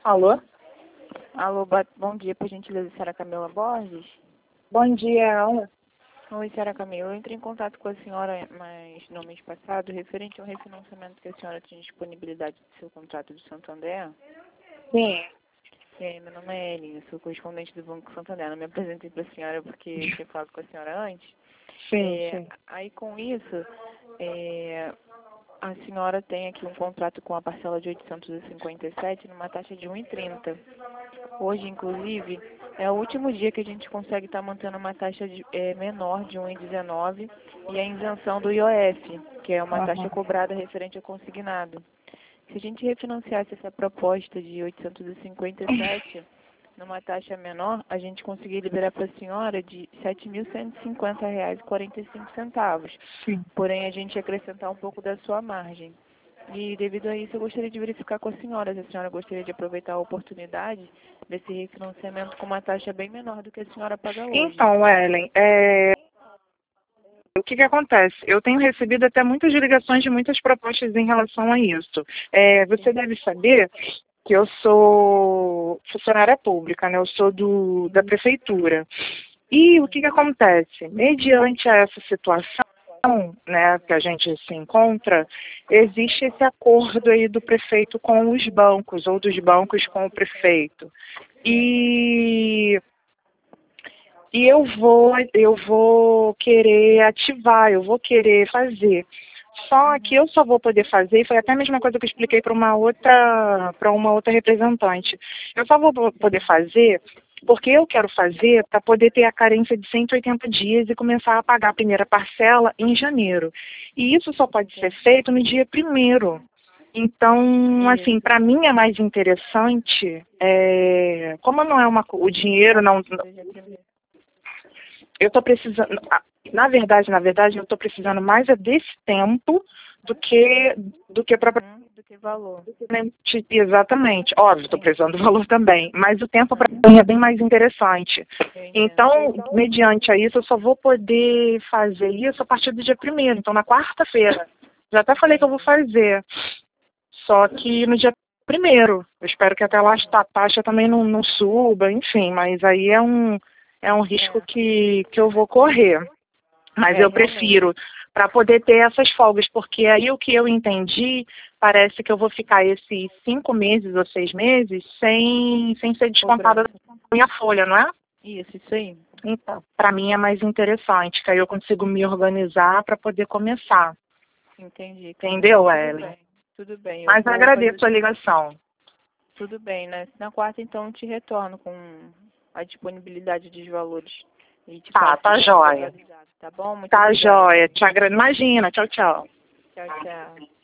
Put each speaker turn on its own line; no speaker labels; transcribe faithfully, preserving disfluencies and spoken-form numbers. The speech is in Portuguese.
Alô?
Alô, ba- bom dia, por gentileza, senhora Camila Borges?
Bom dia, Ana.
Oi, senhora Camila, eu entrei em contato com a senhora mas no mês passado, referente ao refinanciamento que a senhora tinha disponibilidade do seu contrato do Santander.
Sim.
É, meu nome é Ellen, eu sou correspondente do Banco Santander. Não me apresentei para a senhora porque eu tinha falado com a senhora antes.
Sim,
É,
sim.
aí, com isso, é, a senhora tem aqui um contrato com a parcela de oitocentos e cinquenta e sete numa taxa de um e trinta. Hoje, inclusive, é o último dia que a gente consegue estar mantendo uma taxa de, é, menor de um e dezenove e a isenção do I O F, que é uma taxa
Aham.
cobrada referente ao consignado. Se a gente refinanciasse essa proposta de oitocentos e cinquenta e sete numa taxa menor, a gente conseguiria liberar para a senhora de sete mil cento e cinquenta reais e quarenta e cinco centavos.
Sim.
Porém, a gente ia acrescentar um pouco da sua margem. E devido a isso, eu gostaria de verificar com a senhora se a senhora gostaria de aproveitar a oportunidade desse refinanciamento com uma taxa bem menor do que a senhora paga hoje.
Então, Ellen, é, o que que acontece? Eu tenho recebido até muitas ligações de muitas propostas em relação a isso. É, você deve saber que eu sou funcionária pública, né? Eu sou do, da prefeitura. E o que que acontece? Mediante essa situação, né, que a gente se encontra, existe esse acordo aí do prefeito com os bancos, ou dos bancos com o prefeito. E, e eu vou, eu vou querer ativar, eu vou querer fazer. Só que eu só vou poder fazer, foi até a mesma coisa que eu expliquei para uma outra, para uma outra representante. Eu só vou poder fazer porque eu quero fazer para poder ter a carência de cento e oitenta dias e começar a pagar a primeira parcela em janeiro. E isso só pode ser feito no dia primeiro. Então, assim,
Isso.
para mim é mais interessante, é, como não é uma, co- o dinheiro não,
Seja primeiro.
eu estou precisando, na verdade, na verdade, eu estou precisando mais é desse tempo do que, do que propriamente,
Uhum, do que valor.
exatamente. Óbvio, estou
Entendi.
precisando do valor também, mas o tempo para
Uhum,
mim é bem mais interessante.
eu entendo.
Então, mediante a isso, eu só vou poder fazer isso a partir do dia primeiro, então na quarta-feira. Já até falei que eu vou
Entendi.
fazer, só que no dia primeiro. Eu espero que até lá a taxa também não, não suba, enfim, mas aí é um, é um risco
É,
que, que eu vou correr. Mas
é,
eu
realmente.
prefiro, para poder ter essas folgas, porque aí o que eu entendi, parece que eu vou ficar esses cinco meses ou seis meses sem, sem ser descontada da
Cobrança.
minha folha, não é?
Isso, isso aí.
Então, para mim é mais interessante, que aí eu consigo me organizar para poder começar.
Entendi, Camila.
Entendeu,
Tudo
Ellen?
bem. Tudo bem. Eu
Mas
vou fazer
agradeço a ligação.
tudo bem, né? Na quarta, então, eu te retorno com a disponibilidade dos valores e te
Tá,
falo se
tá
já foi
jóia.
atualizado, tá bom? Muito
Tá
obrigada,
jóia.
Camila.
Te agra... Imagina, tchau, tchau.
Tchau, tchau.